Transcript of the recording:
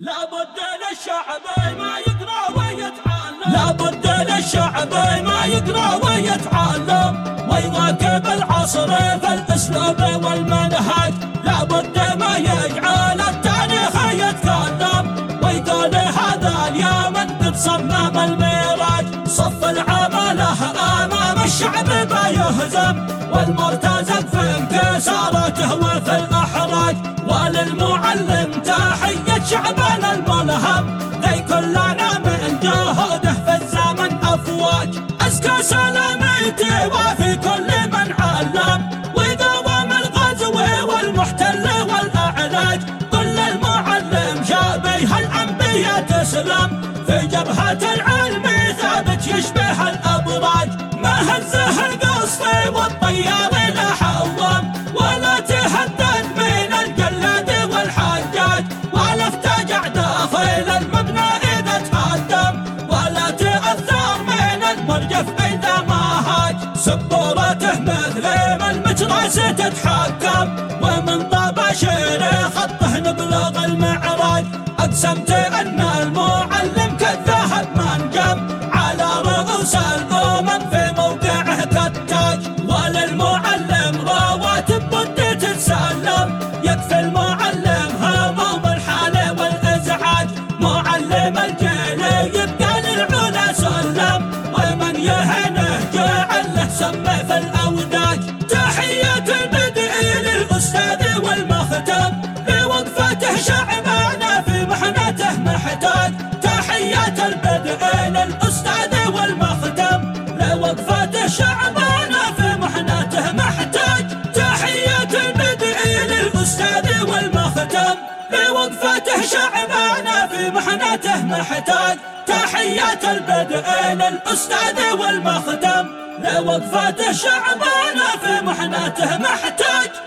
لابد للشعب ما يقرأ ويتعلم، لابد للشعب ما يقرأ ويتعلم ويواكب العصر في الأسلوب والمنهج. لابد ما يجعل التاريخ يتكلم ويقول هذا اليوم قد صمم الميراج. صف العمله أمام الشعب بيهزم والمرتزق في انكساراته وفي الأحراج. وللمعلم تحية شعبنا الملهم ذي كلنا من جهوده في الزمن أفواج. أزكى سلامتي وفي كل من علم وقاوم الغزو والمحتل والأعلاج. كل المعلم شبيه الأنبياء تسلم في جبهة العلم ثابت يشبه الأبراج. ما هزه القصف والطيار لا حوم ولا تهدد من الجلاد والحجاج ولا افتجع داخل المبنى إذا تهدم ولا تأثر من المرجف إذا ما هاج. سبورته مثل ما المتراس تتحكم ومن طباشير خطه نبلغ المعراج. أقسمت أن المعلم كالذهب منجم على رؤوس الأمم في موقعه كالتاج. وللمعلم رواتب بد تتسلم يكفي المعلم هموم الحال والإزعاج. معلم الجيل يبقى للعلا سلم ومن يهنه جعل له سم في الأوداج. تحية البدء للأستاذ والمختم لوقفته شعبنا في محنته محتاج. تحية البدء للأستاذ والمختم لوقفته شعبنا في محنته محتاج. تحية البدء للأستاذ والمختم لوقفته شعبنا في محنته محتاج. تحية البدء للأستاذ والمختم لوقفته شعبنا في محنته محتاج.